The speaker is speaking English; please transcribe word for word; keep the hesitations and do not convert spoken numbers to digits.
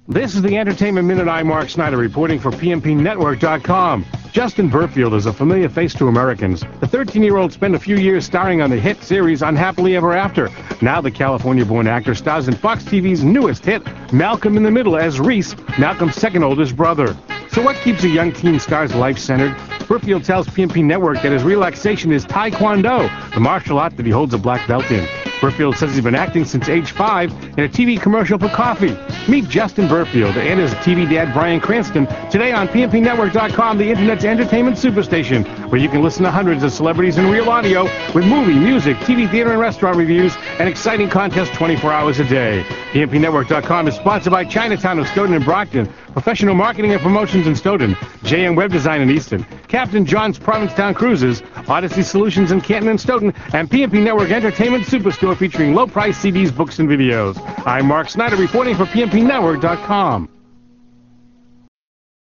This is the Entertainment Minute. I'm Mark Snyder reporting for P M P Network dot com. Justin Berfield is a familiar face to Americans. The thirteen-year-old spent a few years starring on the hit series Unhappily Ever After. Now the California-born actor stars in Fox T V's newest hit, Malcolm in the Middle, as Reese, Malcolm's second oldest brother. So what keeps a young teen star's life centered? Berfield tells P M P Network that his relaxation is Taekwondo, the martial art that he holds a black belt in. Berfield says he's been acting since age five in a T V commercial for coffee. Meet Justin Berfield and his T V dad, Bryan Cranston, today on P M P Network dot com, the Internet's entertainment superstation, where you can listen to hundreds of celebrities in real audio with movie, music, T V, theater, and restaurant reviews and exciting contests twenty-four hours a day. P M P Network dot com is sponsored by Chinatown of Stoughton and Brockton, Professional Marketing and Promotions in Stoughton, J M Web Design in Easton, Captain John's Provincetown Cruises, Odyssey Solutions in Canton and Stoughton, and P M P Network Entertainment Superstore featuring low-price C Ds, books, and videos. I'm Mark Snyder reporting for P M P Network dot com.